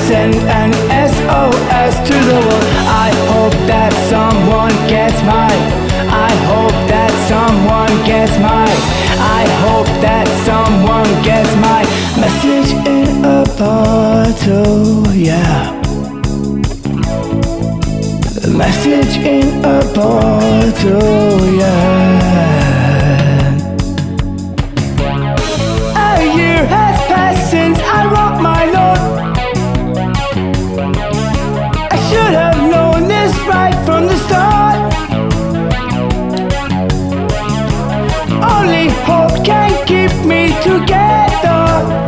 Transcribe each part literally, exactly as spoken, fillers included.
send an S O S to the world. I hope that someone gets my, I hope that someone gets my, I hope that someone gets my message in a bottle, yeah. A message in a bottle, yeah. A year has passed since I wrote my note. I should have known this right from the start. Only hope can keep me together.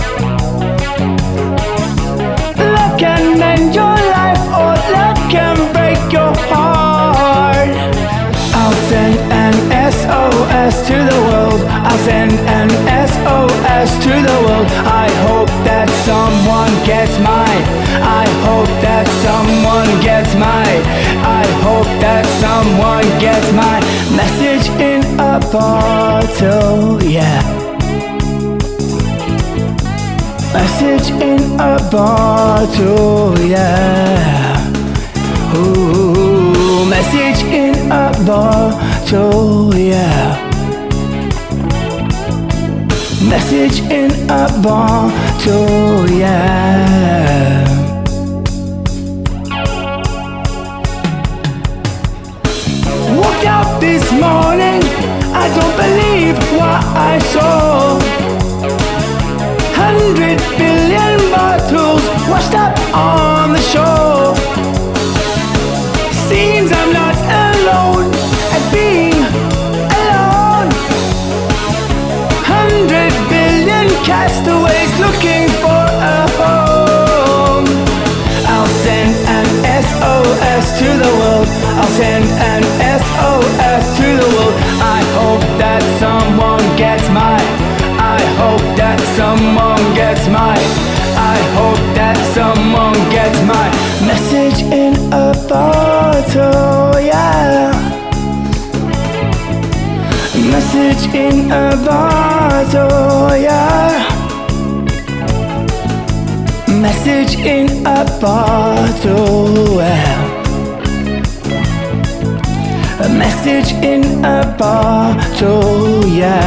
Love can mend your life, or love can break your heart. I'll send an S O S to the world. I'll send an S O S to the world. I hope that someone gets mine. I hope that someone gets mine. I hope that someone gets my message in a bottle, yeah. Message in a bottle, yeah. Ooh, message in a bottle, yeah. Message in a bottle, yeah. Walked out this morning, I don't believe what I saw. Hundred billion bottles washed up on the shore. Seems I'm not alone at being alone. Hundred billion castaways looking for a home. I'll send an S O S to the world. I'll send an S O S to the world. I hope that someone gets mine. I hope that someone gets mine. I hope that someone gets my message in a bottle, yeah. Message in a bottle, yeah. Message in a bottle, yeah. A message in a bottle, yeah.